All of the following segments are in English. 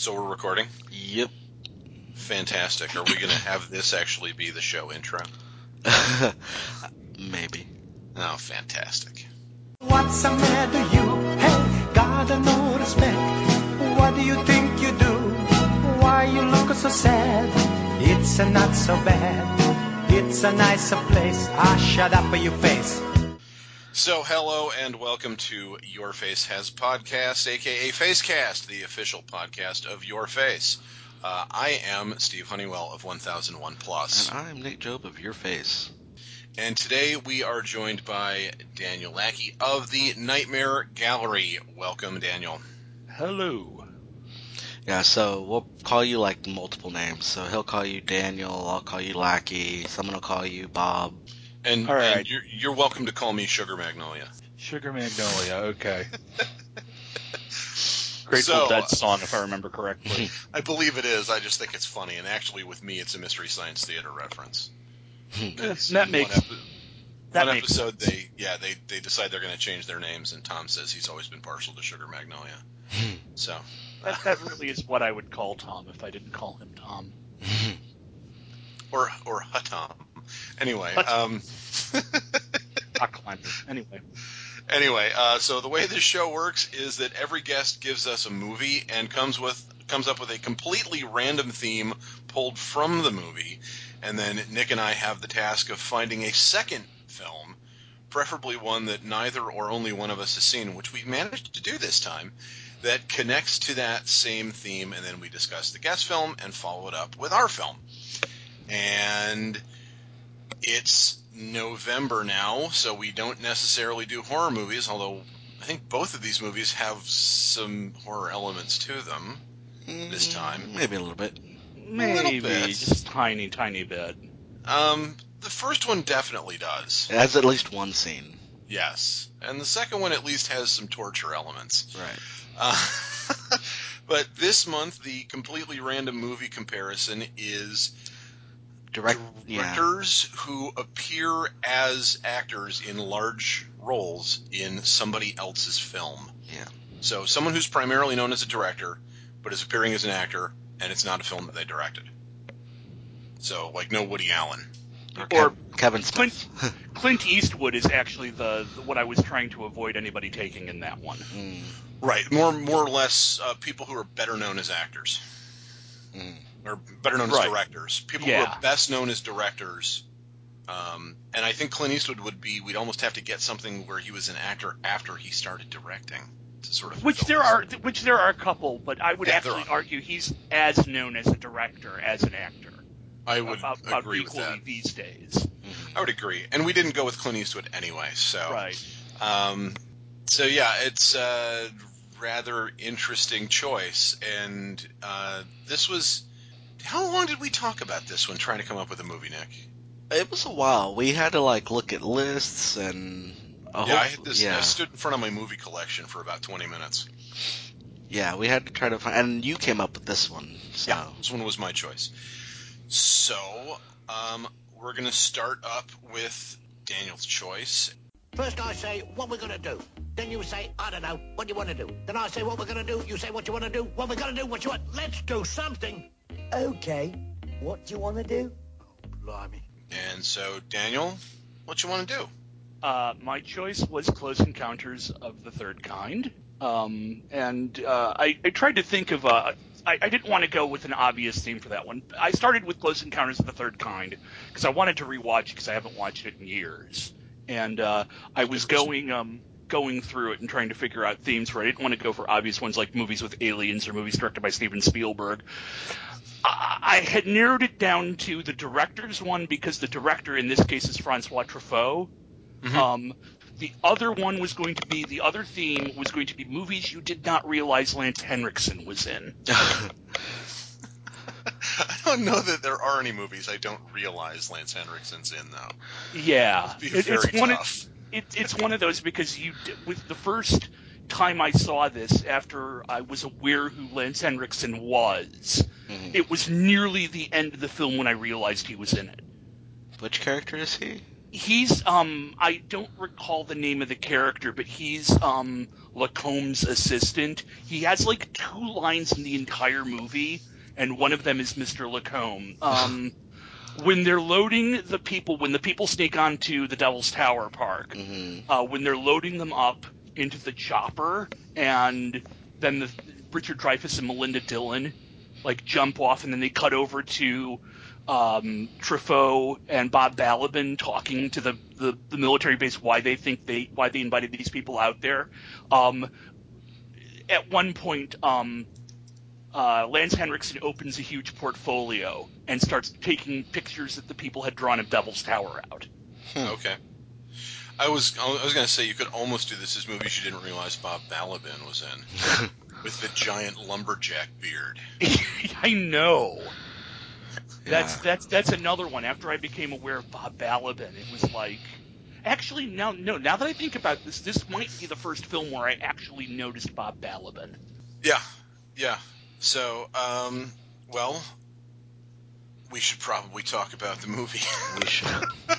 So we're recording? Yep. Fantastic. Are we going to have this actually be the show intro? Maybe. Oh, fantastic. What's the matter you? Hey, gotta no respect. What do you think you do? Why you look so sad? It's a not so bad. It's a nicer place. Ah, shut up your face. So hello and welcome to Your Face Has Podcast, aka Facecast, the official podcast of Your Face. I am Steve Honeywell of 1001 Plus. And I'm Nate Job of Your Face. And today we are joined by Daniel Lackey of the Nightmare Gallery. Welcome, Daniel. Hello. Yeah, so we'll call you like multiple names. So he'll call you Daniel, I'll call you Lackey, someone will call you Bob. And, All right. and you're welcome to call me Sugar Magnolia. Sugar Magnolia, okay. Grateful Dead song, if I remember correctly. I believe it is. I just think it's funny. And actually, with me, it's a Mystery Science Theater reference. That makes one episode, sense. They decide they're going to change their names, and Tom says he's always been partial to Sugar Magnolia. So that really is what I would call Tom if I didn't call him Tom. or Tom. Anyway, Rock climber. Anyway, so the way this show works is that every guest gives us a movie and comes up with a completely random theme pulled from the movie, and then Nick and I have the task of finding a second film, preferably one that neither or only one of us has seen, which we've managed to do this time, that connects to that same theme, and then we discuss the guest film and follow it up with our film. And it's November now, so we don't necessarily do horror movies, although I think both of these movies have some horror elements to them this time. Maybe a little bit. Maybe, just tiny bit. The first one definitely does. It has at least one scene. Yes, and the second one at least has some torture elements. Right. But this month, the completely random movie comparison is directors who appear as actors in large roles in somebody else's film. Yeah. So someone who's primarily known as a director, but is appearing as an actor, and it's not a film that they directed. So, like, no Woody Allen. Or Kevin Smith. Clint Eastwood is actually the what I was trying to avoid anybody taking in that one. Right. More or less people who are better known as actors. Or better known as directors. People who are best known as directors. And I think Clint Eastwood we'd almost have to get something where he was an actor after he started directing. To sort of which there are a couple, but I would actually argue he's as known as a director as an actor. I would agree with that. These days. I would agree. And we didn't go with Clint Eastwood anyway, so. Right. So yeah, it's a rather interesting choice. And this was. How long did we talk about this one, trying to come up with a movie, Nick? It was a while. We had to look at lists and. I stood in front of my movie collection for about 20 minutes. Yeah, we had to try to find, and you came up with this one. So. Yeah, this one was my choice. So, we're going to start up with Daniel's choice. First I say, what we're going to do. Then you say, I don't know, what you want to do. Then I say, what we're going to do. You say, what you want to do. What we're going to do, what you want. Let's do something. Okay, what do you want to do? Blimey. And so, Daniel, what you want to do? My choice was Close Encounters of the Third Kind. I tried to think of I didn't want to go with an obvious theme for that one. I started with Close Encounters of the Third Kind because I wanted to rewatch it because I haven't watched it in years. And I was going through it and trying to figure out themes where I didn't want to go for obvious ones like movies with aliens or movies directed by Steven Spielberg. I had narrowed it down to the director's one because the director in this case is Francois Truffaut. Mm-hmm. The other one was going to be, the other theme was going to be movies you did not realize Lance Henriksen was in. I don't know that there are any movies I don't realize Lance Henriksen's in, though. Yeah. It's one of those because with the first time I saw this, after I was aware who Lance Henriksen was, it was nearly the end of the film when I realized he was in it. Which character is he? He's I don't recall the name of the character, but he's Lacombe's assistant. He has like 2 lines in the entire movie, and one of them is Mr. Lacombe. When they're loading the people, when the people sneak onto the Devil's Tower Park, when they're loading them up into the chopper, and then Richard Dreyfuss and Melinda Dillon like jump off, and then they cut over to Truffaut and Bob Balaban talking to the military base why they invited these people out there. At one point, Lance Henriksen opens a huge portfolio and starts taking pictures that the people had drawn of Devil's Tower out. Okay. I was going to say you could almost do this as movies you didn't realize Bob Balaban was in, with the giant lumberjack beard. I know. Yeah. That's another one. After I became aware of Bob Balaban, it was like, actually, now that I think about this, this might be the first film where I actually noticed Bob Balaban. Yeah. So, well, we should probably talk about the movie. We should.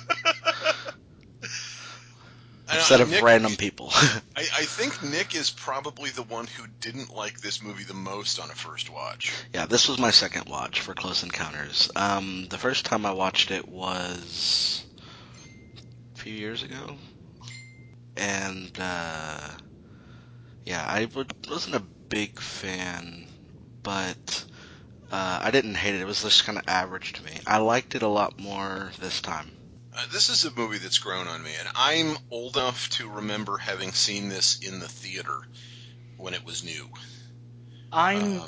I know, Instead of Nick, random people. I think Nick is probably the one who didn't like this movie the most on a first watch. Yeah, this was my second watch for Close Encounters. The first time I watched it was a few years ago. And, yeah, I wasn't a big fan, but I didn't hate it. It was just kind of average to me. I liked it a lot more this time. This is a movie that's grown on me, and I'm old enough to remember having seen this in the theater when it was new. I'm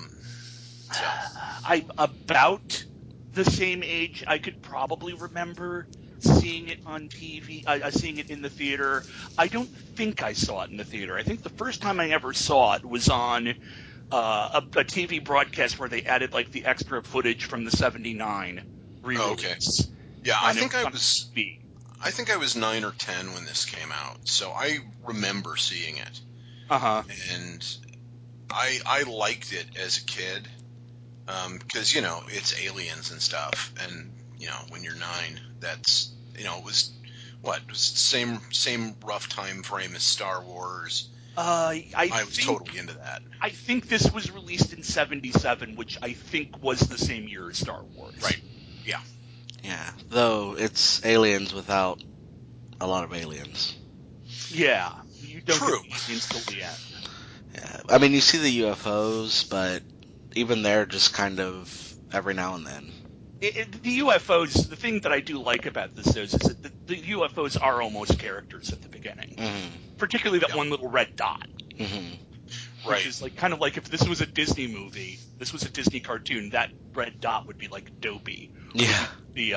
about the same age. I could probably remember seeing it on TV, seeing it in the theater. I don't think I saw it in the theater. I think the first time I ever saw it was on a TV broadcast where they added like the extra footage from the '79 re-release. Okay. Yeah, I think I was 9 or 10 when this came out, so I remember seeing it. And I liked it as a kid, because, it's aliens and stuff, and, when you're 9, that's, it was the same rough time frame as Star Wars. I was totally into that. I think this was released in '77, which I think was the same year as Star Wars. Right. Yeah. Yeah, though it's aliens without a lot of aliens. Yeah, you don't True. get the aliens till the end. Yeah, I mean, you see the UFOs, but even they're just kind of every now and then. The UFOs, the thing that I do like about this is that the UFOs are almost characters at the beginning. Mm-hmm. Particularly that one little red dot. Mm-hmm. Right. Which is like kind of like if this was a Disney movie, this was a Disney cartoon, that red dot would be like Dopey. Yeah. The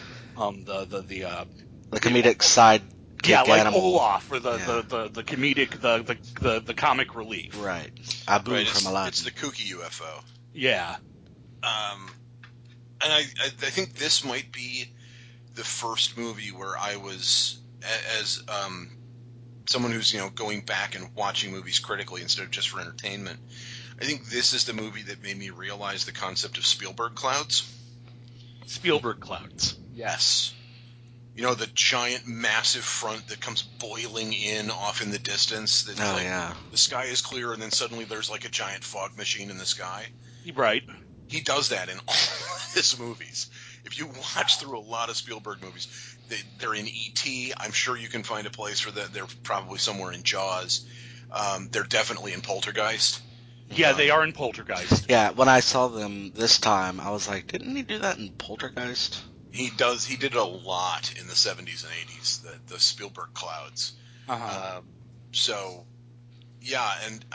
comedic side. Yeah, like animal. Olaf, or the comedic, the comic relief. Right. Abu Right, from Aladdin. It's the kooky UFO. Yeah. And I think this might be the first movie where I was, as someone who's going back and watching movies critically instead of just for entertainment, I think this is the movie that made me realize the concept of Spielberg clouds. Spielberg clouds. Yes. The giant, massive front that comes boiling in off in the distance. That, yeah. The sky is clear, and then suddenly there's like a giant fog machine in the sky. Right. He does that in all his movies. If you watch through a lot of Spielberg movies, they're in E.T. I'm sure you can find a place for that. They're probably somewhere in Jaws. They're definitely in Poltergeist. Yeah, they are in Poltergeist. Yeah, when I saw them this time, I was like, didn't he do that in Poltergeist? He does. He did it a lot in the 70s and 80s, the Spielberg clouds. So, yeah, and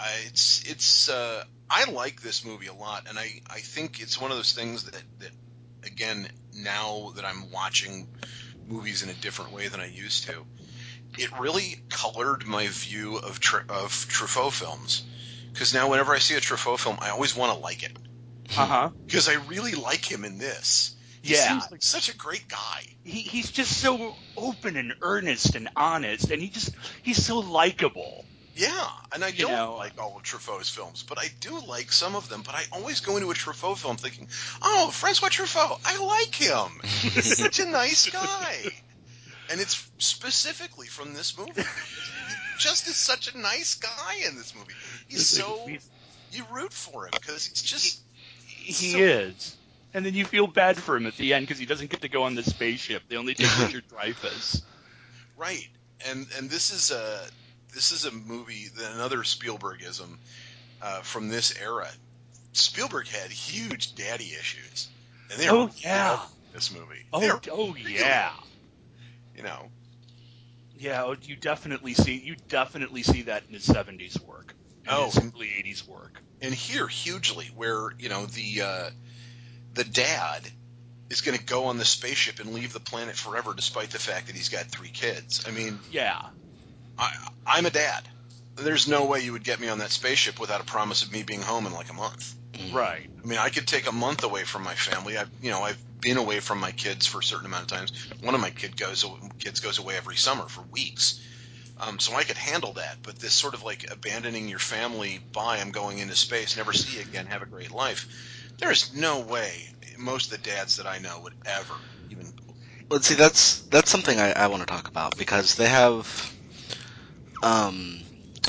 I like this movie a lot, and I think it's one of those things that again, now that I'm watching movies in a different way than I used to, it really colored my view of Truffaut films. Because now whenever I see a Truffaut film, I always want to like it. Because I really like him in this. He seems like such a great guy. He's just so open and earnest and honest, and he's so likable. Yeah, and I don't like all of Truffaut's films, but I do like some of them. But I always go into a Truffaut film thinking, oh, Francois Truffaut, I like him. He's such a nice guy. And it's specifically from this movie. He just is such a nice guy in this movie. He's so, you root for him because he's just He so, is. And then you feel bad for him at the end because he doesn't get to go on the spaceship. They only take Richard Dreyfuss. right. And this is a movie, another Spielbergism from this era. Spielberg had huge daddy issues, and they Oh were yeah. real in this movie. Oh Really, yeah. you know. Yeah, you definitely see that in his 70s work and Oh, his early 80s work. and here hugely, where the dad is going to go on the spaceship and leave the planet forever, despite the fact that he's got 3 kids. I mean, Yeah. I'm a dad. There's no way you would get me on that spaceship without a promise of me being home in like a month. Right. I mean, I could take a month away from my family. I've been away from my kids for a certain amount of times. One of my kids goes away every summer for weeks. So I could handle that. But this sort of like abandoning your family, bye, I'm going into space, never see you again, have a great life. There's no way most of the dads that I know would ever even. Let's see, that's something I want to talk about, because they have um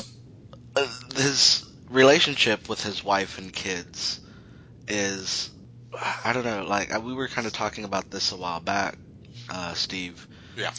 his relationship with his wife and kids is, I don't know, like we were kind of talking about this a while back, Steve. Yeah.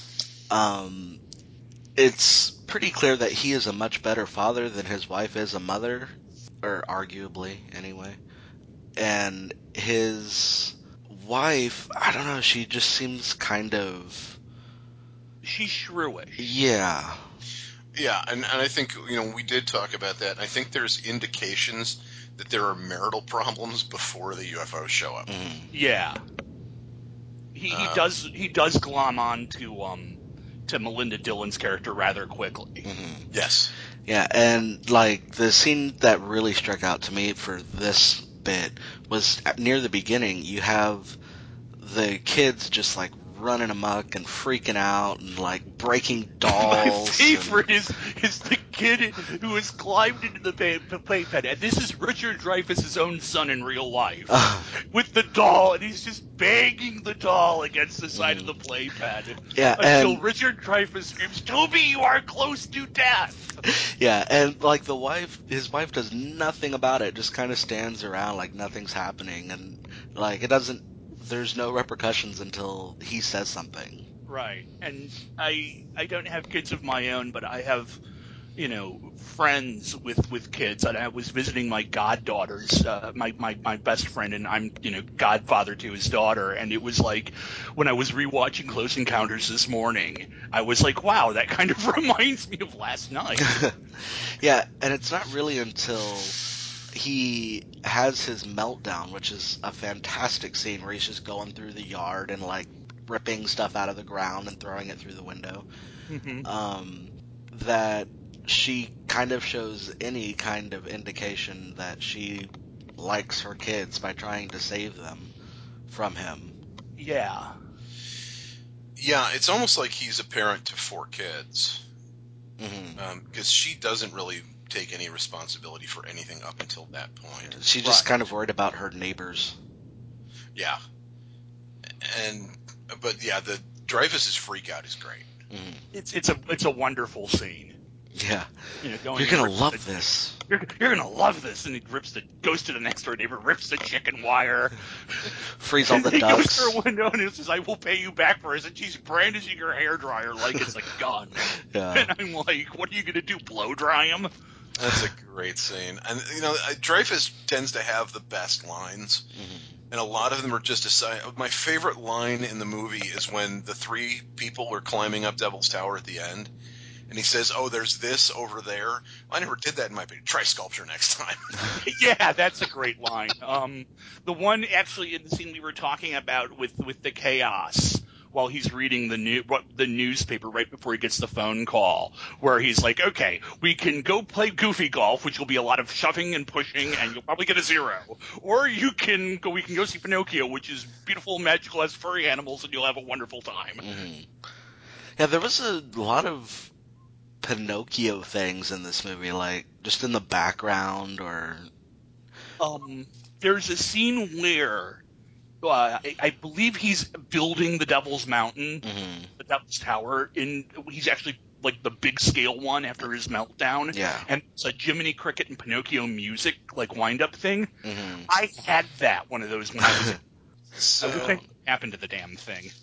It's pretty clear that he is a much better father than his wife is a mother, or arguably anyway. And his wife, I don't know, she just seems kind of, She's shrewish. yeah. Yeah, and I think, we did talk about that. I think there's indications that there are marital problems before the UFOs show up. Mm. Yeah. He does glom on to Melinda Dillon's character rather quickly. Mm-hmm. Yes. Yeah, and like the scene that really struck out to me for this bit was near the beginning. You have the kids just like running amok and freaking out and like breaking My dolls. favorite is the kid who has climbed into the playpen, and this is Richard Dreyfuss's own son in real life, with the doll, and he's just banging the doll against the side of the playpen Yeah, until and Richard Dreyfuss screams, "Toby, you are close to death!" yeah, and like his wife does nothing about it, just kind of stands around like nothing's happening, and like there's no repercussions until he says something. Right, and I don't have kids of my own, but I have friends with kids, and I was visiting my goddaughters, my best friend, and I'm godfather to his daughter, and it was like when I was rewatching Close Encounters this morning, I was like, wow, that kind of reminds me of last night. Yeah, and it's not really until he has his meltdown, which is a fantastic scene where he's just going through the yard and like ripping stuff out of the ground and throwing it through the window, that she kind of shows any kind of indication that she likes her kids by trying to save them from him. Yeah. Yeah, it's almost like he's a parent to 4 kids. Mm-hmm. Because she doesn't really take any responsibility for anything up until that point. She's just kind of worried about her neighbors. Yeah. But yeah, the Dreyfuss's freak out is great. Mm-hmm. It's a wonderful scene. Yeah. Going You're gonna love this. You're gonna love this, and he goes to the next door neighbor, rips the chicken wire, Freeze all and the then goes ducks. through a window and it says, "I will pay you back for it." And she's brandishing her hairdryer like it's a gun. Yeah. And I'm like, "What are you gonna do? Blow dry him?" That's a great scene. And Dreyfuss tends to have the best lines, and a lot of them are just aside. My favorite line in the movie is when the 3 people are climbing up Devil's Tower at the end. And he says, "Oh, there's this over there." Well, I never did that in my opinion. Try sculpture next time. Yeah, that's a great line. The one actually in the scene we were talking about with the chaos while he's reading the newspaper right before he gets the phone call, where he's like, "Okay, we can go play goofy golf, which will be a lot of shoving and pushing, and you'll probably get a 0, or we can go see Pinocchio, which is beautiful, magical, has furry animals, and you'll have a wonderful time." Mm-hmm. Yeah, there was a lot of Pinocchio things in this movie, like just in the background, or There's a scene where I believe he's building the Devil's Mountain, Devil's Tower. He's actually like the big scale one after his meltdown. Yeah. And it's a Jiminy Cricket and Pinocchio music like wind up thing. Hmm. I had one of those when I was. So, I wish I happened to the damn thing.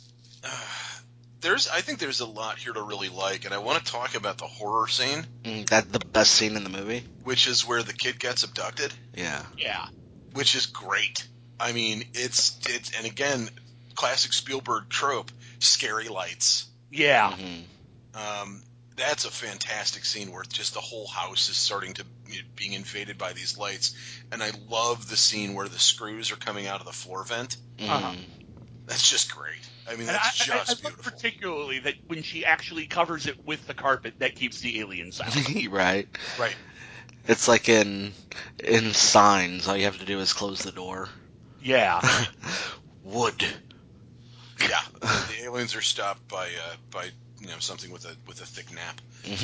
I think there's a lot here to really like, and I want to talk about the horror scene, That's the best scene in the movie. which is where the kid gets abducted, Yeah. Yeah. which is great. I mean, it's and again, classic Spielberg trope, scary lights. Yeah. Hmm. That's a fantastic scene where just the whole house is starting to being invaded by these lights, and I love the scene where the screws are coming out of the floor vent. Uh-huh. That's just great. I mean, And that's I just love beautiful. particularly that when she actually covers it with the carpet, that keeps the aliens out. Right. Right. It's like in Signs, all you have to do is close the door. Yeah. Wood. Yeah, the aliens are stopped by something with a thick nap.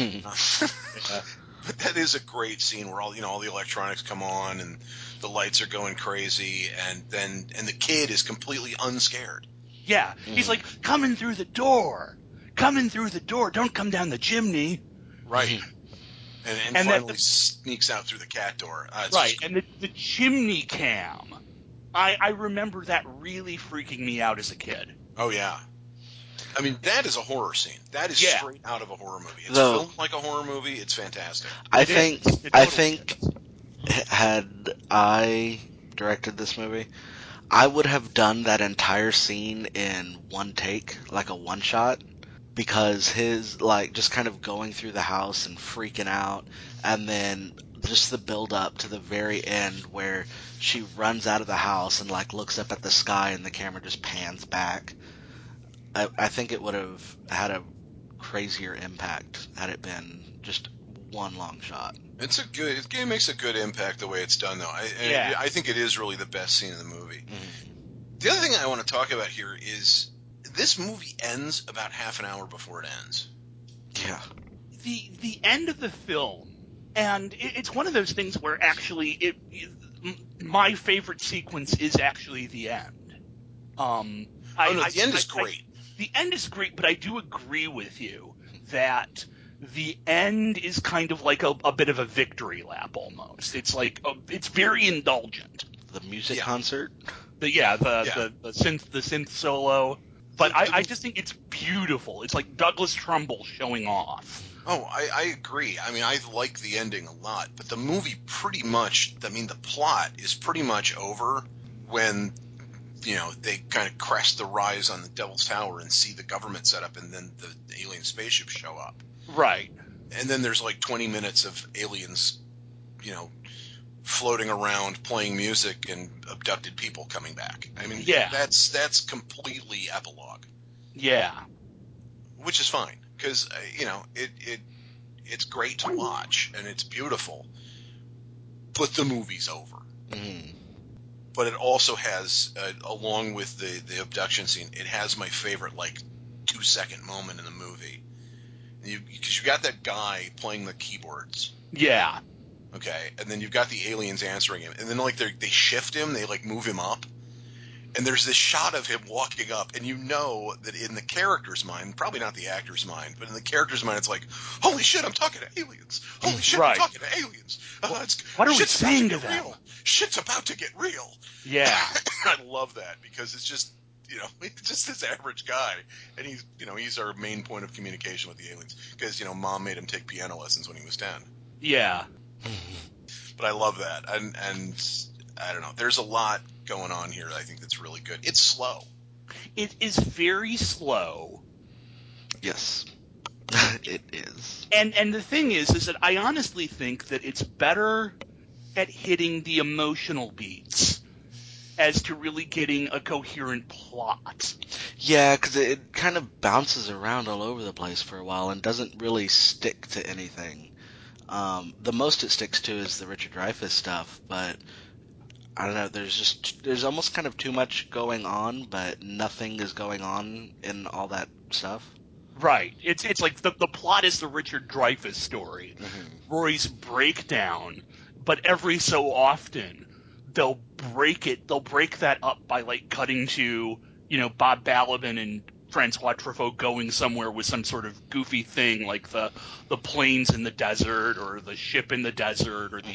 Hmm. Yeah. But that is a great scene where all the electronics come on and the lights are going crazy, and the kid is completely unscared. Yeah. He's like, coming through the door. Coming through the door. Don't come down the chimney. Right. And And that finally sneaks out through the cat door. It's right. just- And the chimney cam. I remember that really freaking me out as a kid. oh yeah. I mean, that is a horror scene. That is Yeah. straight out of a horror movie. It's Though- filmed like a horror movie. It's fantastic. I It think is. It I totally think is. had I directed this movie, I would have done that entire scene in one take, like a one shot, because his like just kind of going through the house and freaking out, and then just the build up to the very end where she runs out of the house and like looks up at the sky and the camera just pans back. I think it would have had a crazier impact had it been just one long shot. It game makes a good impact the way it's done, though. Yeah. I think it is really the best scene in the movie. Mhm. The other thing I want to talk about here is this movie ends about half an hour before it ends. Yeah. The end of the film, and it's one of those things where actually my favorite sequence is actually the end. The end is great. The end is great, but I do agree with you that the end is kind of like a bit of a victory lap almost. It's like it's very indulgent. The music Yeah. concert. The synth solo, but I just think it's beautiful. It's like Douglas Trumbull showing off. Oh, I agree. I mean, I like the ending a lot, but the movie pretty much, I mean, the plot is pretty much over when, they kind of crest the rise on the Devil's Tower and see the government set up, and then the alien spaceships show up. Right. And then there's like 20 minutes of aliens, floating around playing music and abducted people coming back. I mean, Yeah. that's completely epilogue, Yeah. which is fine because it's great to watch and it's beautiful, but the movie's over. Mhm. But it also has, along with the abduction scene, it has my favorite like 2-second moment in the movie, because you got that guy playing the keyboards. Yeah. Okay, and then you've got the aliens answering him, and then like they shift him, they like move him up, and there's this shot of him walking up, and you know that in the character's mind, probably not the actor's mind, but in the character's mind, it's like, holy shit, I'm talking to aliens. Holy shit, Right. I'm talking to aliens. What are we shit's about saying to to get them? real. Shit's about to get real. Yeah. I love that because it's just, he's just this average guy, and he's our main point of communication with the aliens because mom made him take piano lessons when he was 10. Yeah. But I love that, and I don't know. There's a lot going on here. I think that's really good. It's slow. It is very slow. Yes. It is. And the thing is that I honestly think that it's better at hitting the emotional beats as to really getting a coherent plot. Yeah, because it kind of bounces around all over the place for a while and doesn't really stick to anything. The most it sticks to is the Richard Dreyfuss stuff, but I don't know. There's almost kind of too much going on, but nothing is going on in all that stuff. Right. It's like the plot is the Richard Dreyfuss story. Mm-hmm. Roy's breakdown, but every so often they'll break that up by like cutting to, Bob Balaban and Francois Truffaut going somewhere with some sort of goofy thing like the planes in the desert or the ship in the desert or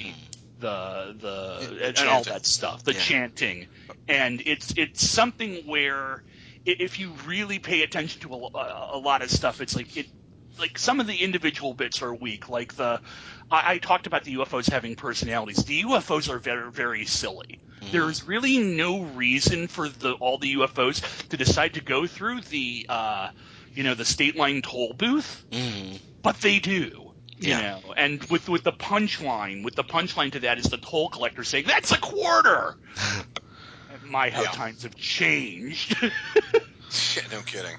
and all that stuff, the chanting. And it's something where if you really pay attention to a lot of stuff, it's like some of the individual bits are weak. Like I talked about the UFOs having personalities. The UFOs are very, very silly. There's really no reason for all the UFOs to decide to go through the the state line toll booth, but they do. You know, and with the punchline to that is the toll collector saying that's $0.25. How times have changed. Yeah, no kidding.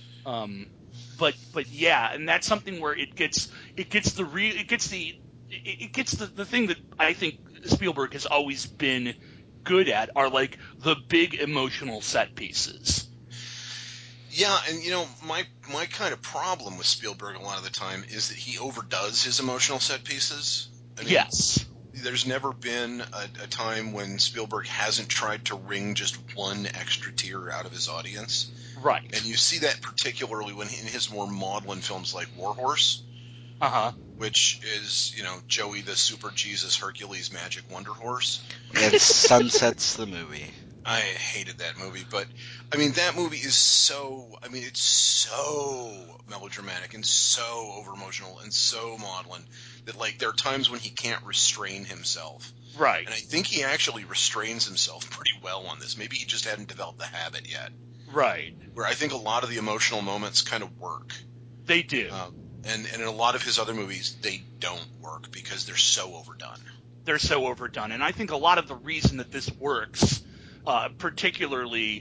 But yeah, and that's something where it gets the thing that I think Spielberg has always been good at are like the big emotional set pieces. Yeah, and my kind of problem with Spielberg a lot of the time is that he overdoes his emotional set pieces. I mean, yes. There's never been a time when Spielberg hasn't tried to wring just one extra tear out of his audience. Right. And you see that particularly in his more maudlin films like Warhorse. Which is, Joey the Super Jesus Hercules Magic Wonder Horse. And Sunset's the movie. I hated that movie, but I mean that movie is it's so melodramatic and so over emotional and so maudlin that like there are times when he can't restrain himself. Right. And I think he actually restrains himself pretty well on this. Maybe he just hadn't developed the habit yet. Right. Where I think a lot of the emotional moments kind of work. They do. And in a lot of his other movies, they don't work because they're so overdone. They're so overdone. And I think a lot of the reason that this works, particularly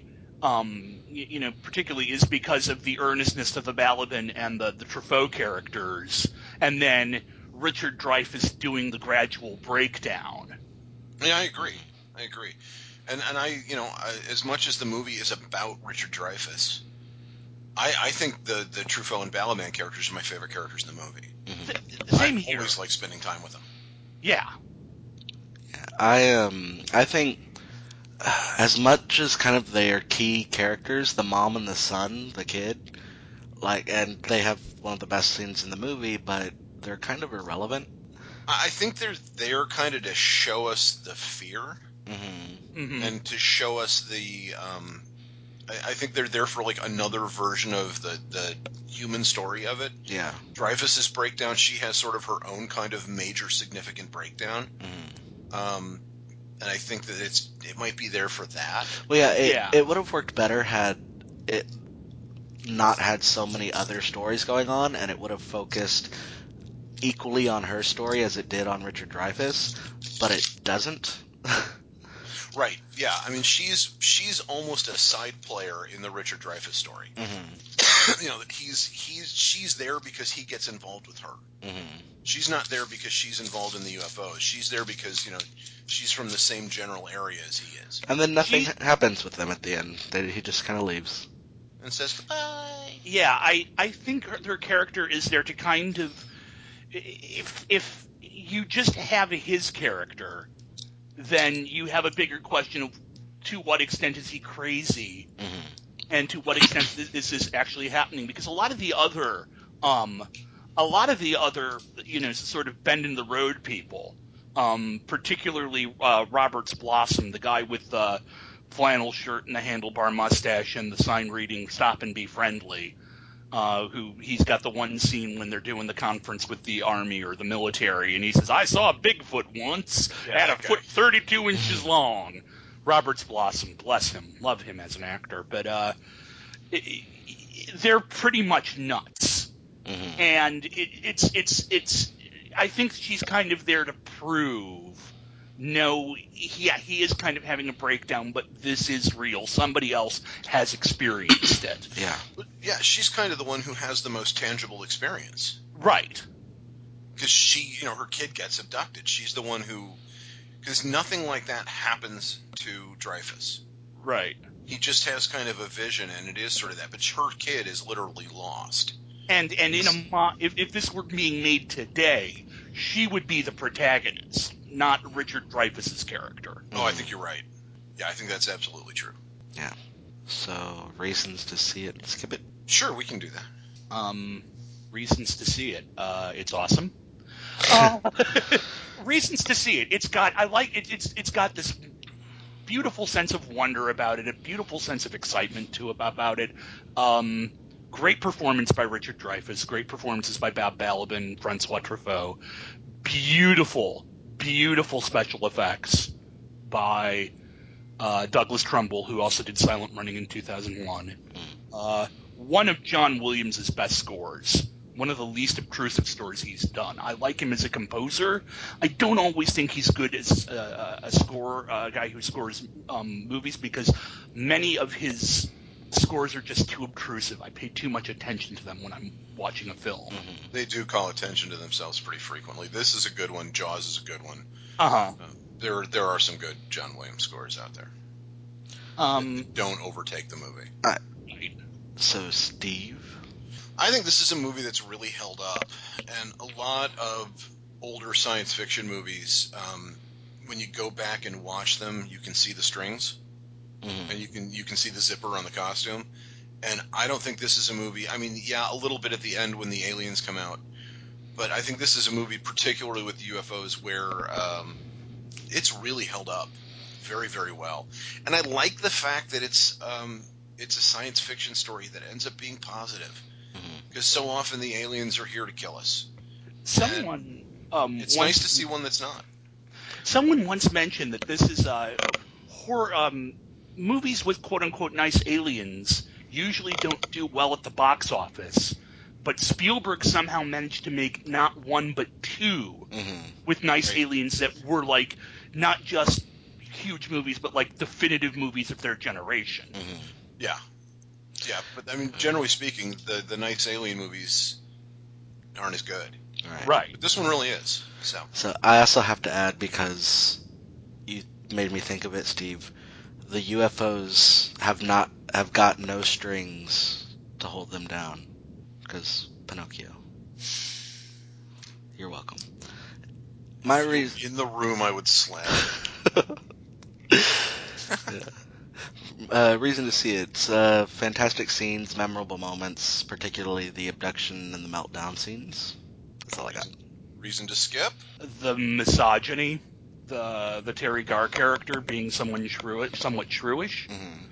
is because of the earnestness of the Balaban and the Truffaut characters, and then Richard Dreyfuss doing the gradual breakdown. Yeah, I agree. And as much as the movie is about Richard Dreyfuss, I think the Truffaut and Balaban characters are my favorite characters in the movie. Same here. I always like spending time with them. Yeah. I think as much as kind of their key characters, the mom and the son, the kid, and they have one of the best scenes in the movie, but they're kind of irrelevant. I think they're there kind of to show us the fear and to show us the. I think they're there for like another version of the human story of it. Yeah. Dreyfuss's breakdown, she has sort of her own kind of major significant breakdown. And I think that it might be there for that. Well, it would have worked better had it not had so many other stories going on, and it would have focused equally on her story as it did on Richard Dreyfuss, but it doesn't. Right. Yeah. I mean, she's almost a side player in the Richard Dreyfuss story. That she's there because he gets involved with her. She's not there because she's involved in the UFOs. She's there because she's from the same general area as he is. And then nothing happens with them at the end. He just kind of leaves and says goodbye. Yeah, I think her character is there to kind of, if you just have his character, then you have a bigger question of to what extent is he crazy, and to what extent is this actually happening? Because a lot of the other sort of bend in the road people, particularly Roberts Blossom, the guy with the flannel shirt and the handlebar mustache and the sign reading "Stop and be friendly." He's got the one scene when they're doing the conference with the army or the military, and he says, "I saw a Bigfoot once, had a foot 32 inches long." Roberts Blossom, bless him, love him as an actor, but they're pretty much nuts, and it's. I think she's kind of there to prove. No, he is kind of having a breakdown, but this is real. Somebody else has experienced it. Yeah, she's kind of the one who has the most tangible experience. Right. Because she, her kid gets abducted. She's the one who, because nothing like that happens to Dreyfuss. Right. He just has kind of a vision, and it is sort of that. But her kid is literally lost. And if this were being made today, she would be the protagonist, not Richard Dreyfuss's character. Oh, I think you're right. Yeah, I think that's absolutely true. Yeah. So, reasons to see it. Skip it. Sure, we can do that. Reasons to see it. It's awesome. Reasons to see it. I like it. It's got this beautiful sense of wonder about it, a beautiful sense of excitement about it. Great performance by Richard Dreyfuss, great performances by Bob Balaban, Francois Truffaut. Beautiful special effects by Douglas Trumbull, who also did Silent Running in 2001. One of John Williams' best scores. One of the least obtrusive scores he's done. I like him as a composer. I don't always think he's good as a guy who scores movies, because many of his scores are just too obtrusive. I pay too much attention to them when I'm watching a film. They do call attention to themselves pretty frequently. This is a good one. Jaws is a good one. There are some good John Williams scores out there. Don't overtake the movie. So, Steve? I think this is a movie that's really held up, and a lot of older science fiction movies, when you go back and watch them, you can see the strings, and you can see the zipper on the costume. And I don't think this is a movie. I mean, yeah, a little bit at the end when the aliens come out, but I think this is a movie, particularly with UFOs, where it's really held up very, very well. And I like the fact that it's a science fiction story that ends up being positive. Because so often the aliens are here to kill us. It's nice to see one that's not. Someone once mentioned that this is horror. Movies with quote-unquote nice aliens usually don't do well at the box office, but Spielberg somehow managed to make not one but two with nice aliens that were like not just huge movies, but like definitive movies of their generation. Yeah, but I mean, generally speaking, the nice alien movies aren't as good. Right. But this one really is. So I also have to add, because you made me think of it, Steve. The UFOs have got no strings to hold them down, because Pinocchio. You're welcome. My reason in the room, I would slap. Reason to see it. Fantastic scenes, memorable moments, particularly the abduction and the meltdown scenes. That's all I got. Reason to skip? The misogyny, the Terry Garr character being somewhat shrewish.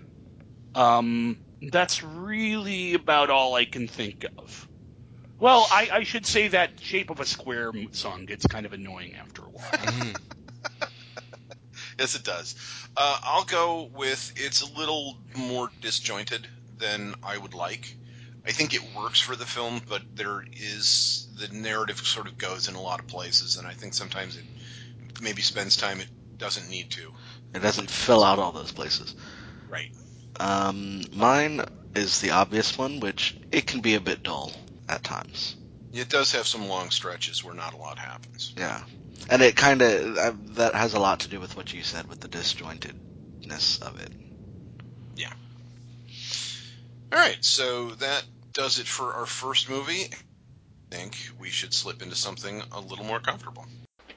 That's really about all I can think of. Well, I should say that Shape of a Square song gets kind of annoying after a while. Yes, it does. I'll go with it's a little more disjointed than I would like. I think it works for the film, but the narrative sort of goes in a lot of places, and I think sometimes it maybe spends time it doesn't need to. It doesn't fill out all those places. Right. Mine is the obvious one, which it can be a bit dull at times. It does have some long stretches where not a lot happens. Yeah. And it kind of, that has a lot to do with what you said, with the disjointedness of it. Yeah. All right, so that does it for our first movie. I think we should slip into something a little more comfortable.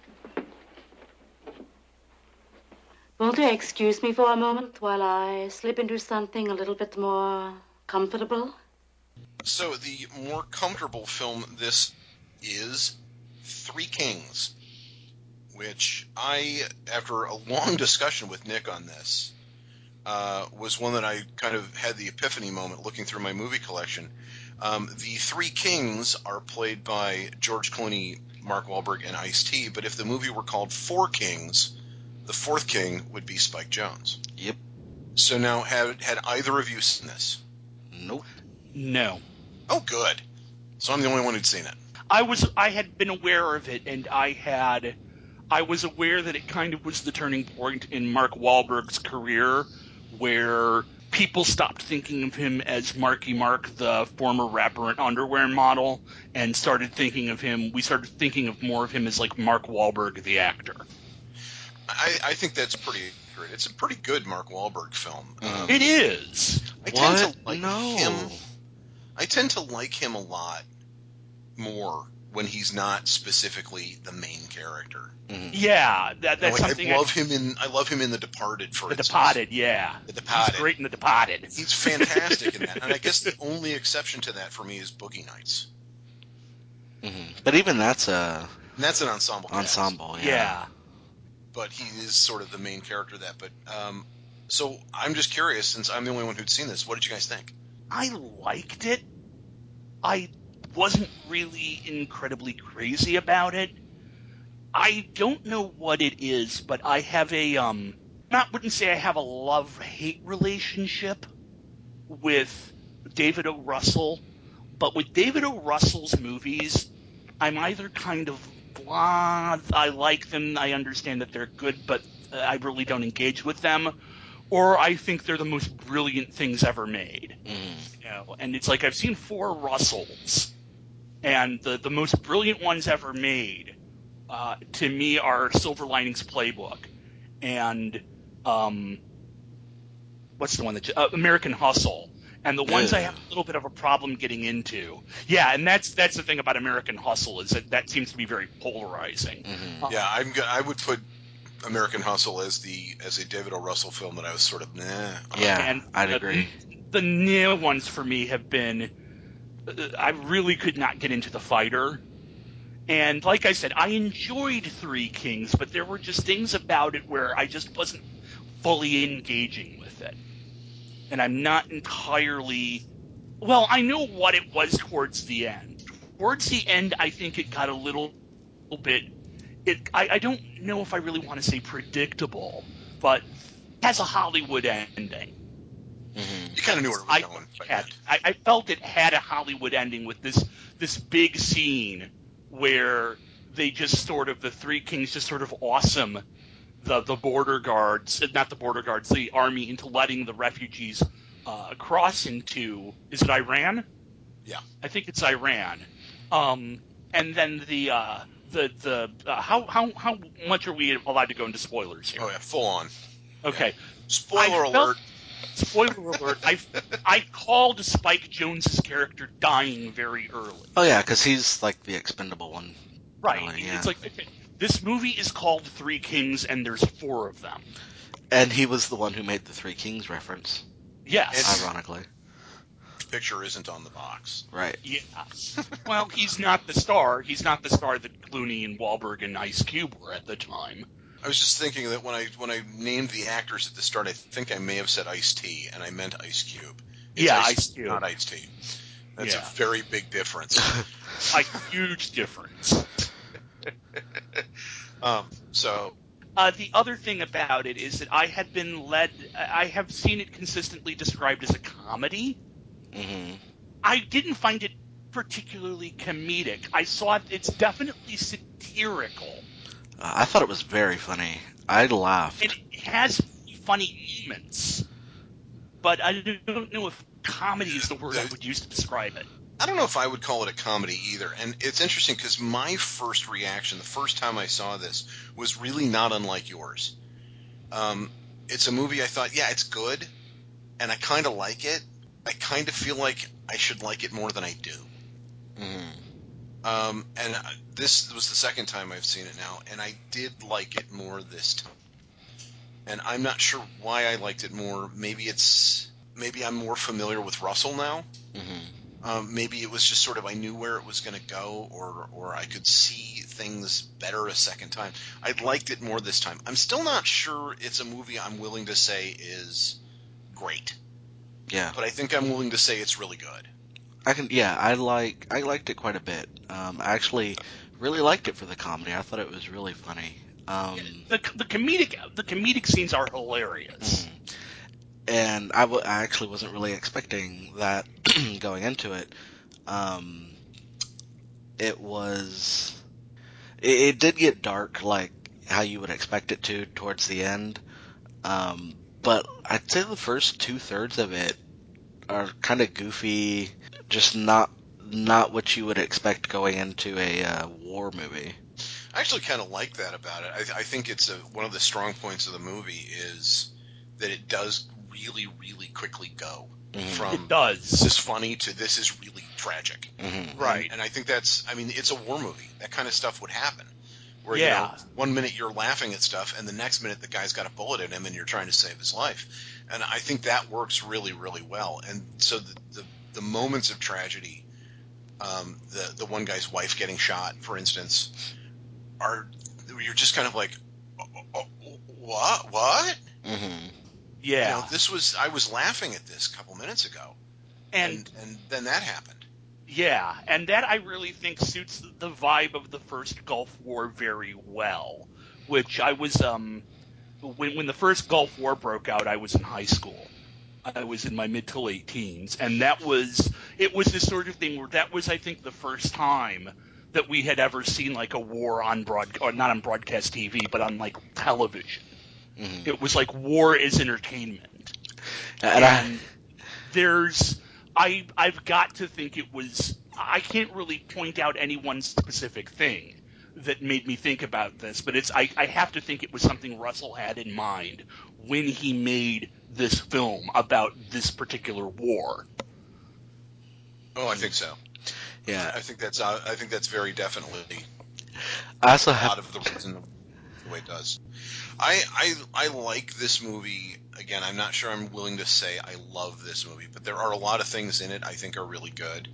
Won't you excuse me for a moment while I slip into something a little bit more comfortable? So the more comfortable film this is Three Kings, which after a long discussion with Nick on this, was one that I kind of had the epiphany moment looking through my movie collection. The Three Kings are played by George Clooney, Mark Wahlberg, and Ice-T, but if the movie were called Four Kings, the fourth king would be Spike Jonze. Yep. So now, had either of you seen this? Nope. No. Oh, good. So I'm the only one who'd seen it. I had been aware of it, and I was aware that it kind of was the turning point in Mark Wahlberg's career, where people stopped thinking of him as Marky Mark, the former rapper and underwear model, and we started thinking of more of him as like Mark Wahlberg, the actor. I think that's pretty accurate. It's a pretty good Mark Wahlberg film. It is. I tend to like him a lot more when he's not specifically the main character. Mhm. Yeah, that's Like, something. I love him in The Departed, for The instance. Departed, yeah. The Departed. He's great in The Departed. He's fantastic in that. And I guess the only exception to that for me is Boogie Nights. Mhm. But even that's a And that's an ensemble cast. ensemble. Yeah. But he is sort of the main character of that. But so I'm just curious, since I'm the only one who'd seen this, what did you guys think? I liked it. I wasn't really incredibly crazy about it. I don't know what it is, but I have a wouldn't say I have a love-hate relationship with David O. Russell, but with David O. Russell's movies, I'm either kind of blah, I like them, I understand that they're good, but I really don't engage with them, or I think they're the most brilliant things ever made. Mhm. You know, and it's like I've seen 4 Russells, and the most brilliant ones ever made, to me, are Silver Linings Playbook and what's the one that American Hustle. And the ones I have a little bit of a problem getting into, yeah, and that's the thing about American Hustle, is that seems to be very polarizing. Mhm. Yeah, I would put American Hustle as a David O. Russell film that I was sort of nah. Yeah, And I'd agree. The new ones for me have been, I really could not get into The Fighter. And like I said, I enjoyed Three Kings, but there were just things about it where I just wasn't fully engaging with it. And I'm not entirely, well, I know what it was towards the end. Towards the end, I think it got a little bit, I don't know if I really want to say predictable, but it has a Hollywood ending. Mhm. You kind of knew where it was going. I felt it had a Hollywood ending with this big scene where they just sort of, the Three Kings just sort of awesome the border guards, not the border guards, the army, into letting the refugees cross into, is it Iran? Yeah. I think it's Iran. And then how much are we allowed to go into spoilers here? Oh yeah, full on. Okay. Yeah. Spoiler alert. Spoiler alert. I called Spike Jonze's character dying very early. Oh yeah, because he's like the expendable one. Right. Really, yeah. It's like, okay, this movie is called Three Kings, and there's 4 of them. And he was the one who made the Three Kings reference, Yes. ironically. Picture isn't on the box. Right. Yeah. Well, he's not the star. He's not the star that Clooney and Wahlberg and Ice Cube were at the time. I was just thinking that when I named the actors at the start, I think I may have said Ice-T, and I meant Ice Cube. It's Ice Cube. not Ice-T. That's Yeah. a very big difference. A huge difference. So The other thing about it is that I have seen it consistently described as a comedy. Hmm. I didn't find it particularly comedic. I saw it's definitely satirical. I thought it was very funny. I laughed. It has funny moments, but I don't know if comedy is the word I would use to describe it. I don't know if I would call it a comedy either. And it's interesting because my first reaction, the first time I saw this, was really not unlike yours. It's a movie I thought, yeah, it's good, and I kind of like it. I kind of feel like I should like it more than I do. Hmm. And this was the second time I've seen it now, and I did like it more this time. And I'm not sure why I liked it more. Maybe I'm more familiar with Russell now. Hmm. Maybe it was just sort of I knew where it was going to go, or I could see things better a second time. I liked it more this time. I'm still not sure it's a movie I'm willing to say is great, Yeah. but I think I'm willing to say it's really good. I liked it quite a bit. I actually really liked it for the comedy. I thought it was really funny. The comedic scenes are hilarious. Mhm. And I actually wasn't really expecting that going into it. Um, it was, it did get dark, like how you would expect it to towards the end. But I'd say the first 2/3 of it are kind of goofy, just not what you would expect going into a war movie. I actually kind of like that about it. I think it's one of the strong points of the movie is that it does really, really quickly go. Mhm. It does. this is funny to this is really tragic. Mhm. Right. And I think it's a war movie. That kind of stuff would happen. Where, Yeah. 1 minute you're laughing at stuff, and the next minute the guy's got a bullet in him, and you're trying to save his life. And I think that works really, really well. And so the moments of tragedy, the one guy's wife getting shot, for instance, you're just kind of like, what? Mhm. Yeah. I was laughing at this a couple minutes ago, And and then that happened. yeah, and that I really think suits the vibe of the first Gulf War very well. Which I was when the first Gulf War broke out, I was in high school. I was in my mid to late teens, and it was this sort of thing where that was, I think, the first time that we had ever seen like a war on or not on broadcast TV, but on like television. Mhm. It was like war is entertainment, And and I've got to think it was. I can't really point out any one specific thing that made me think about this, but I have to think it was something Russell had in mind when he made this film about this particular war. Oh, I think so. yeah, I think that's very definitely I also a have. lot of the reason the way it does. I like this movie. Again, I'm not sure I'm willing to say I love this movie, but there are a lot of things in it I think are really good.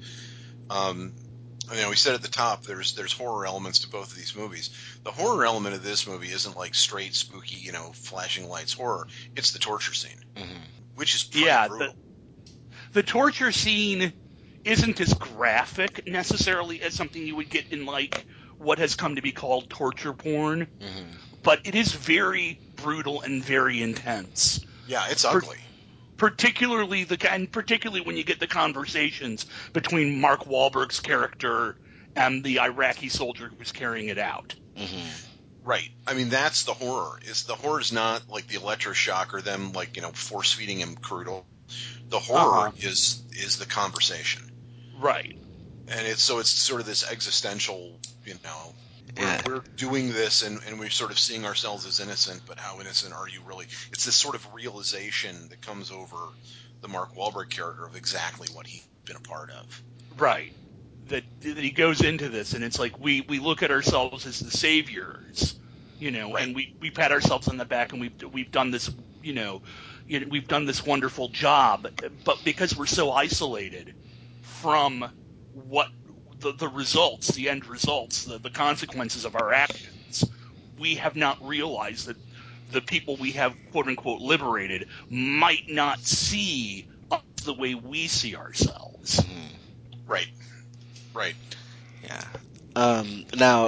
We said at the top there's horror elements to both of these movies. The horror element of this movie isn't like straight spooky, flashing lights horror. It's the torture scene, Mhm. which is pretty Yeah, brutal. the torture scene isn't as graphic necessarily as something you would get in like what has come to be called torture porn, Mhm. but it is very brutal and very intense. Yeah, it's ugly. Particularly when you get the conversations between Mark Wahlberg's character and the Iraqi soldier who was carrying it out. Mhm. Right. I mean, that's the horror. The horror is not like the electroshock or them like force feeding him crude oil. The horror is the conversation, Right. and it's sort of this existential. Yeah. We're doing this, and we're sort of seeing ourselves as innocent, but how innocent are you really? It's this sort of realization that comes over the Mark Wahlberg character of exactly what he's been a part of. Right. That he goes into this, and it's like we look at ourselves as the saviors, Right. and we pat ourselves on the back, and we've done this, we've done this wonderful job, but because we're so isolated from what the results, the end results, the consequences of our actions, we have not realized that the people we have quote unquote liberated might not see us the way we see ourselves. Mhm. Right. Right. Yeah. Now,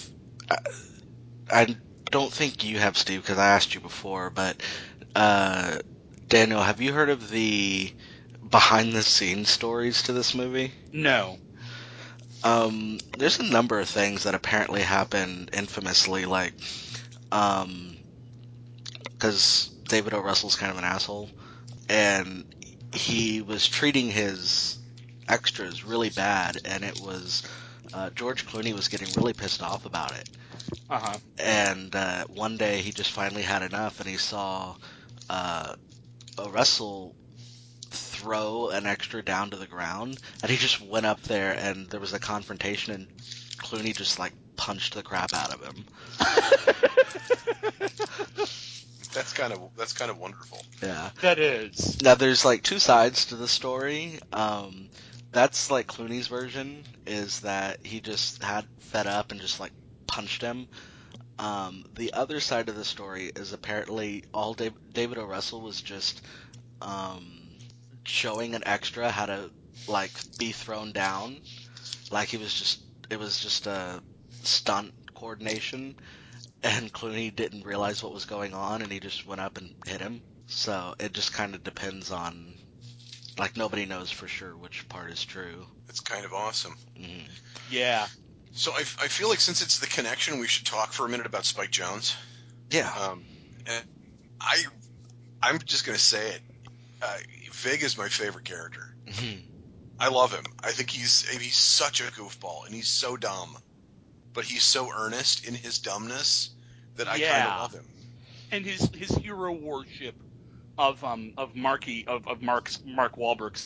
I don't think you have, Steve, because I asked you before, but Daniel, have you heard of the behind-the-scenes stories to this movie? No. There's a number of things that apparently happened infamously, like, because David O. Russell's kind of an asshole, and he was treating his extras really bad, and it was George Clooney was getting really pissed off about it. Uh-huh. And one day he just finally had enough, and he saw Russell throw an extra down to the ground, and he just went up there, and there was a confrontation, and Clooney just like punched the crap out of him. That's kind of wonderful. Yeah. That is. Now there's like two sides to the story. That's like Clooney's version is that he just had fed up and just like punched him. The other side of the story is apparently all David O. Russell was just showing an extra how to like be thrown down. Like it was just a stunt coordination, and Clooney didn't realize what was going on, and he just went up and hit him. So it just kind of depends on, like, nobody knows for sure which part is true. It's kind of awesome. Mm-hmm. Yeah. So I feel like since it's the connection, we should talk for a minute about Spike Jonze. Yeah. And I'm just gonna say it. Vig is my favorite character. Mm-hmm. I love him. I think he's such a goofball, and he's so dumb, but he's so earnest in his dumbness that I kind of Yeah. love him. And his hero worship of Mark Wahlberg's.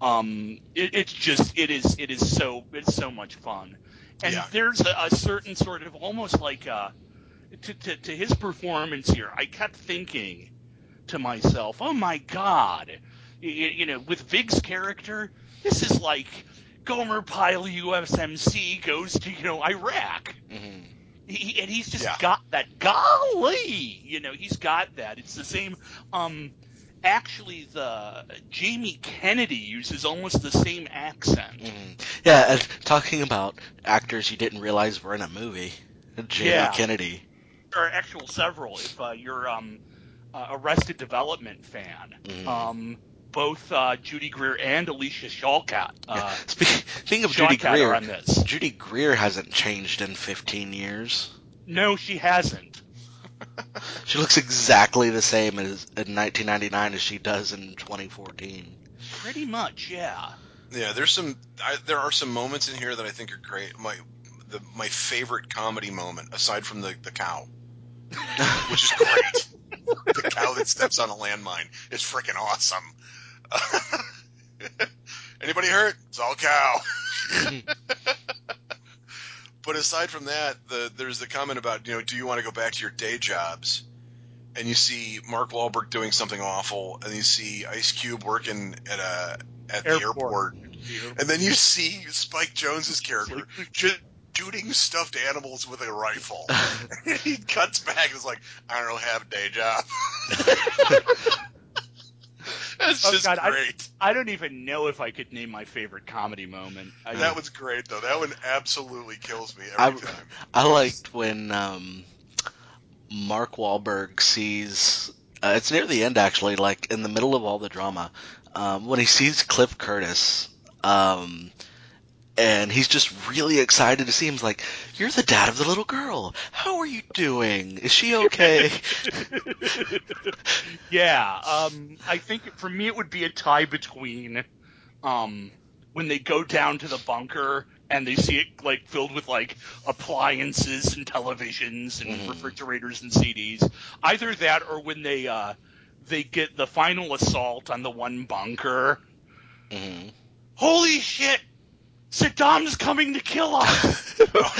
It's so much fun, and Yeah. there's a certain sort of almost like to his performance here. I kept thinking to myself, oh my God, with Vig's character, this is like Gomer Pyle USMC goes to, Iraq. Hmm. And he's just Yeah. got that. Golly, he's got that. It's the same. Actually, the Jamie Kennedy uses almost the same accent. Hmm. Yeah, and talking about actors you didn't realize were in a movie, Jamie Yeah, Kennedy. or actual several. If you're Arrested Development fan, Mhm. both Judy Greer and Alicia Shawkat. Yeah. Speaking of Judy Shawkat are Greer, on this. Judy Greer hasn't changed in 15 years. No, she hasn't. She looks exactly the same as in 1999 as she does in 2014. Pretty much, yeah. Yeah, there are some moments in here that I think are great. My favorite comedy moment, aside from the cow, which is great. The cow that steps on a landmine is freaking awesome. Anybody hurt? It's all cow. But aside from that, there's the comment about, do you want to go back to your day jobs? And you see Mark Wahlberg doing something awful, and you see Ice Cube working at the airport. And then you see Spike Jonze's character just shooting stuffed animals with a rifle. He cuts back and is like, I don't have a day job. That's just God, great. I don't even know if I could name my favorite comedy moment. That was great, though. That one absolutely kills me every time. I liked when Mark Wahlberg sees. It's near the end, actually, like in the middle of all the drama, when he sees Cliff Curtis. And he's just really excited to see him. He's like, "You're the dad of the little girl. How are you doing? Is she okay?" Yeah, I think for me it would be a tie between when they go down to the bunker and they see it like filled with like appliances and televisions and refrigerators and CDs. Either that or when they get the final assault on the one bunker. Mm-hmm. Holy shit! Saddam's coming to kill us!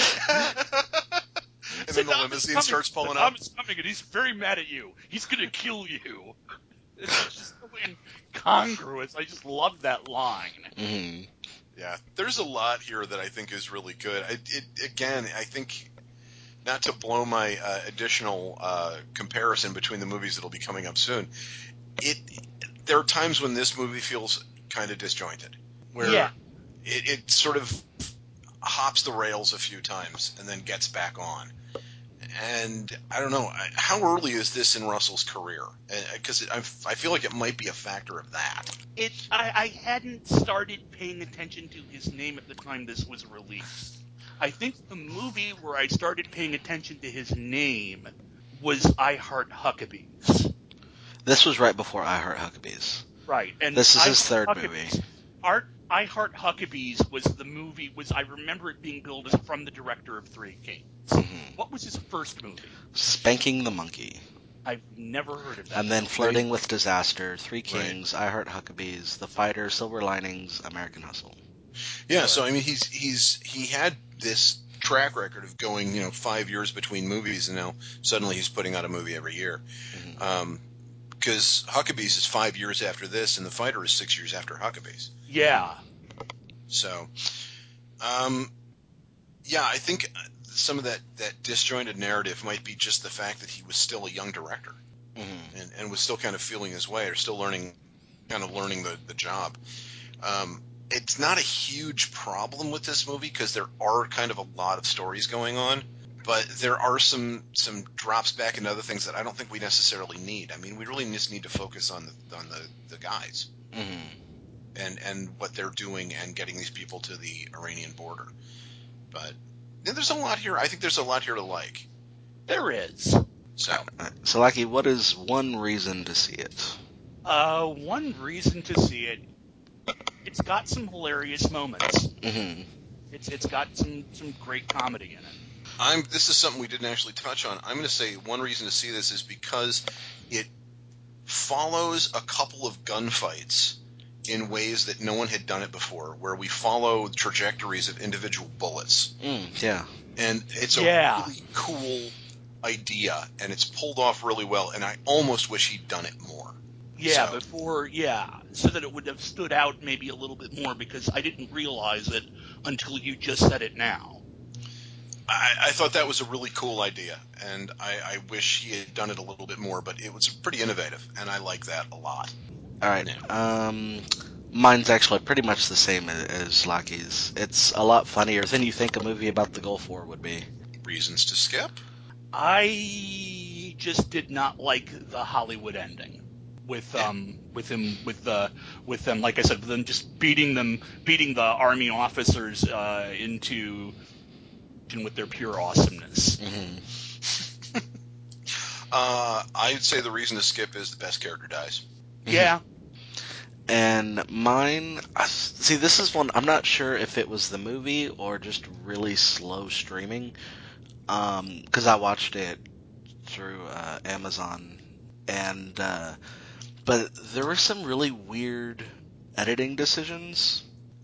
And then the limousine starts pulling up. Saddam's coming and he's very mad at you. He's gonna kill you. It's just so incongruous. I just love that line. Mm-hmm. Yeah, there's a lot here that I think is really good. I think, not to blow my additional comparison between the movies that'll be coming up soon, there are times when this movie feels kind of disjointed, where it sort of hops the rails a few times and then gets back on. And I don't know, how early is this in Russell's career? Because I feel like it might be a factor of that. I hadn't started paying attention to his name at the time this was released. I think the movie where I started paying attention to his name was I Heart Huckabees. This was right before I Heart Huckabees. Right, and This is his third movie. I Heart Huckabees was the movie. I remember it being billed as from the director of Three Kings. Mm-hmm. What was his first movie? Spanking the Monkey. I've never heard of that. And then movie. Flirting with Disaster, Three Kings, I Heart Huckabees, The Fighter, Silver Linings, American Hustle. Yeah, so I mean, he had this track record of going 5 years between movies, and now suddenly he's putting out a movie every year. Mm-hmm. Because Huckabees is 5 years after this, and The Fighter is 6 years after Huckabees. Yeah. So, yeah, I think some of that disjointed narrative might be just the fact that he was still a young director, and was still kind of feeling his way, or still learning the job. It's not a huge problem with this movie because there are kind of a lot of stories going on, but there are some drops back into other things that I don't think we necessarily need. I mean, we really just need to focus on the guys and what they're doing and getting these people to the Iranian border. But there's a lot here. I think there's a lot here to like. There is. So, Lucky, what is one reason to see it? One reason to see it. It's got some hilarious moments. Mm-hmm. It's got some great comedy in it. This is something we didn't actually touch on. I'm going to say one reason to see this is because it follows a couple of gunfights in ways that no one had done it before, where we follow trajectories of individual bullets. Yeah. And it's a Yeah. really cool idea, and it's pulled off really well, and I almost wish he'd done it more. Yeah, So- before, so that it would have stood out maybe a little bit more, because I didn't realize it until you just said it now. I thought that was a really cool idea, and I wish he had done it a little bit more, but it was pretty innovative, and I like that a lot. All right. Mine's actually pretty much the same as Lucky's. It's a lot funnier than you think a movie about the Gulf War would be. Reasons to skip? I just did not like the Hollywood ending with them, like I said, with them just beating the army officers into with their pure awesomeness. Mm-hmm. I'd say the reason to skip is the best character dies. Yeah. And mine, see, this is one, I'm not sure if it was the movie or just really slow streaming, because I watched it through Amazon, and, but there were some really weird editing decisions.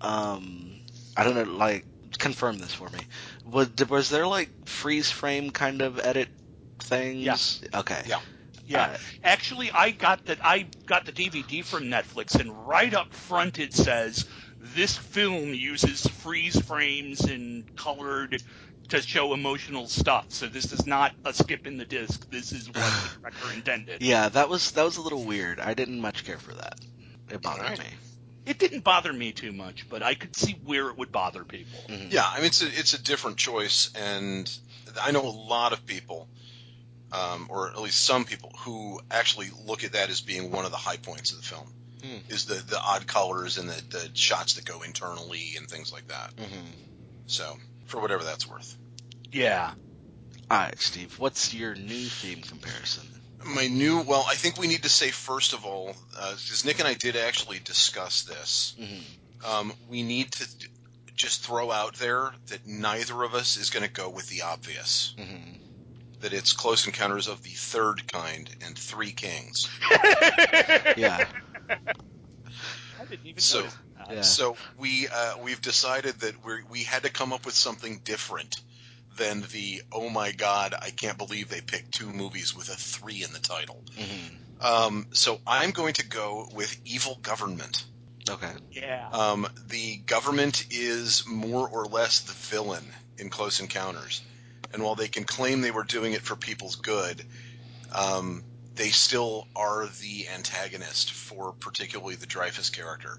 I don't know, like, confirm this for me. Was there, like, freeze frame kind of edit things? Yeah. Okay. Yeah. Yeah, actually, I got the DVD from Netflix, and right up front it says this film uses freeze frames and colored to show emotional stuff. So this is not a skip in the disc. This is what the director intended. Yeah, that was a little weird. I didn't much care for that. It bothered Alright. me. It didn't bother me too much, but I could see where it would bother people. Mhm. Yeah, I mean, it's a different choice, and I know a lot of people, or at least some people, who actually look at that as being one of the high points of the film, is the odd colors and the shots that go internally and things like that. Mhm. So, for whatever that's worth. Yeah. All right, Steve. What's your new theme comparison? Well, I think we need to say, first of all, because Nick and I did actually discuss this, Mhm. we need to just throw out there that neither of us is going to go with the obvious. Mhm. That it's Close Encounters of the Third Kind and Three Kings. Yeah. I didn't even So- notice that. Yeah. So we've decided that we had to come up with something different than the, oh my god, I can't believe they picked two movies with a 3 in the title. Mhm. So I'm going to go with Evil Government. Okay. Yeah. The government is more or less the villain in Close Encounters. And while they can claim they were doing it for people's good, they still are the antagonist for particularly the Dreyfus character.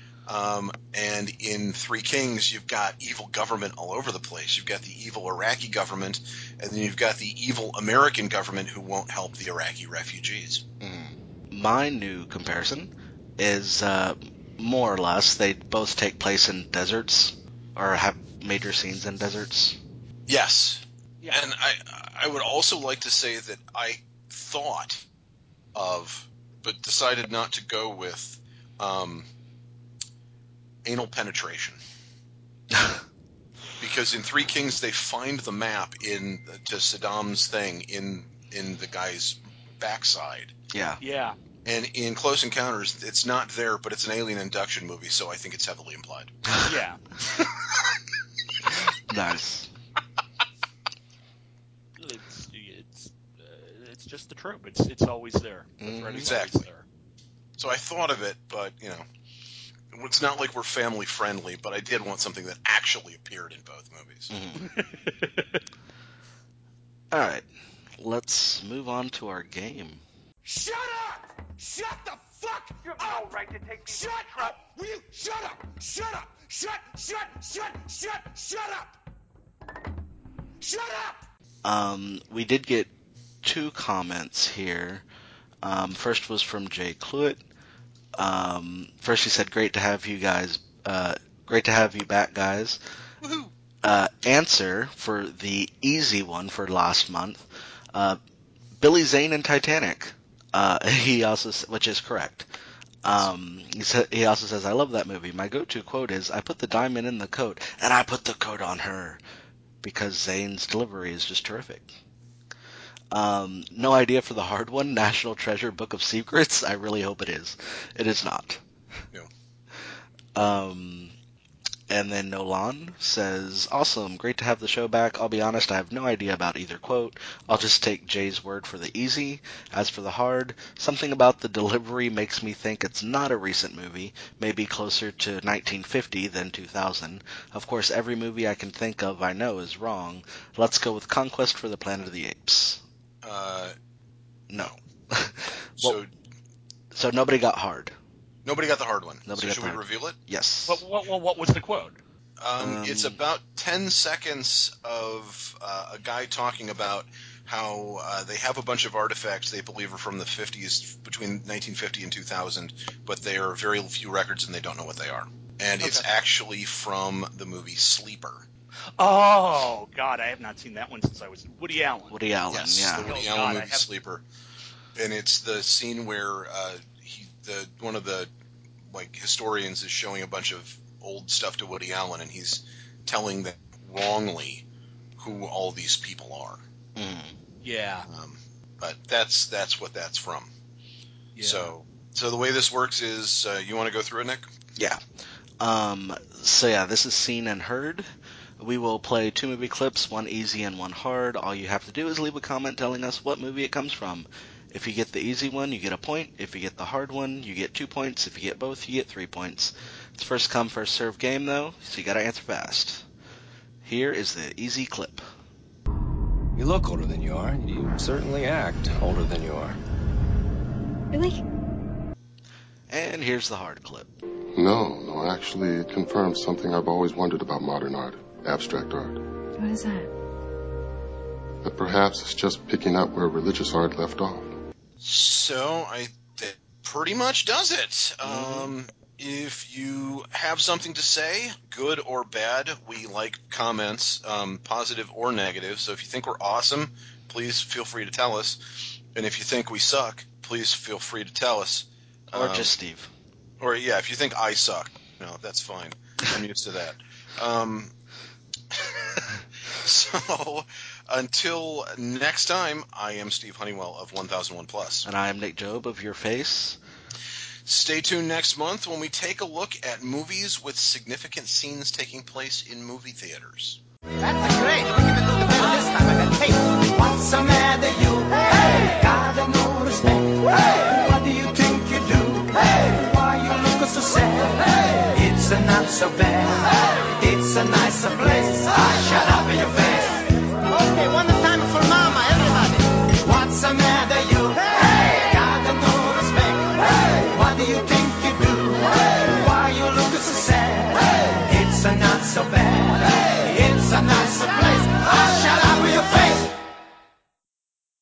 And in Three Kings, you've got evil government all over the place. You've got the evil Iraqi government, and then you've got the evil American government who won't help the Iraqi refugees. Mhm. My new comparison is more or less they both take place in deserts or have major scenes in deserts. Yes. Yeah. And I would also like to say that I thought of, but decided not to go with, anal penetration. Because in Three Kings, they find the map to Saddam's thing in the guy's backside. Yeah. Yeah. And in Close Encounters, it's not there, but it's an alien abduction movie, so I think it's heavily implied. Yeah. Nice. It's just the trope. It's always there. The threat is Exactly. always there. So I thought of it, but, it's not like we're family friendly, but I did want something that actually appeared in both movies. Mhm. All right. Let's move on to our game. Shut up! Shut the fuck up! You have no right to take me. Shut up! Will you shut up? Shut up! Shut up! Shut up! We did get two comments here. First was from Jay Cluett. First he said, "Great to have you guys. Great to have you back, guys." Woohoo! Answer for the easy one for last month. Billy Zane in Titanic. He also, which is correct. He also says, "I love that movie. My go-to quote is, I put the diamond in the coat, and I put the coat on her,' because Zane's delivery is just terrific." No idea for the hard one. National Treasure: Book of Secrets. I really hope it is. It is not. No. And then Nolan says, awesome, great to have the show back. I'll be honest, I have no idea about either quote. I'll just take Jay's word for the easy. As for the hard, something about the delivery makes me think it's not a recent movie, maybe closer to 1950 than 2000. Of course, every movie I can think of I know is wrong. Let's go with Conquest for the Planet of the Apes. No. Well, so nobody got hard. Nobody got the hard one. Nobody so got should the we hard. reveal it? Yes. What was the quote? It's about 10 seconds of a guy talking about how they have a bunch of artifacts they believe are from the 50s, between 1950 and 2000, but they are very few records and they don't know what they are. And it's actually from the movie Sleeper. Oh, God, I have not seen that one since I was Woody Allen. Woody Allen, Yes, yeah. the Woody Allen movie Sleeper. And it's the scene where one of the historians is showing a bunch of old stuff to Woody Allen, and he's telling them wrongly who all these people are. Yeah. But that's what that's from. Yeah. So the way this works is, you want to go through it, Nick? Yeah. So yeah, this is Seen and Heard. We will play 2 movie clips, one easy and one hard. All you have to do is leave a comment telling us what movie it comes from. If you get the easy one, you get a point. If you get the hard one, you get 2 points. If you get both, you get 3 points. It's first come, first served game, though, so you gotta answer fast. Here is the easy clip. You look older than you are. You certainly act older than you are. Really? And here's the hard clip. No, actually, it confirms something I've always wondered about modern art, abstract art. What is that? That perhaps it's just picking up where religious art left off. So that pretty much does it. If you have something to say, good or bad, we like comments, positive or negative. So if you think we're awesome, please feel free to tell us. And if you think we suck, please feel free to tell us. Or just Steve. Or, yeah, if you think I suck, no, that's fine. I'm used to that. So, until next time, I am Steve Honeywell of 1001 Plus. And I am Nick Job of Your Face. Stay tuned next month when we take a look at movies with significant scenes taking place in movie theaters. That's great. We can do the better this time. I got tape. What's the matter, you? Hey! Got no respect. Hey! What do you think you do? Hey! Why you look so sad? Hey! It's not so bad. Hey! It's a nicer place. Shut up in your face. Okay, one time for mama, everybody. What's the matter, you? Hey! Got no respect. Hey! What do you think you do? Hey! Why you look so sad? Hey! It's not so bad. Hey! It's a nicer place. Shut up.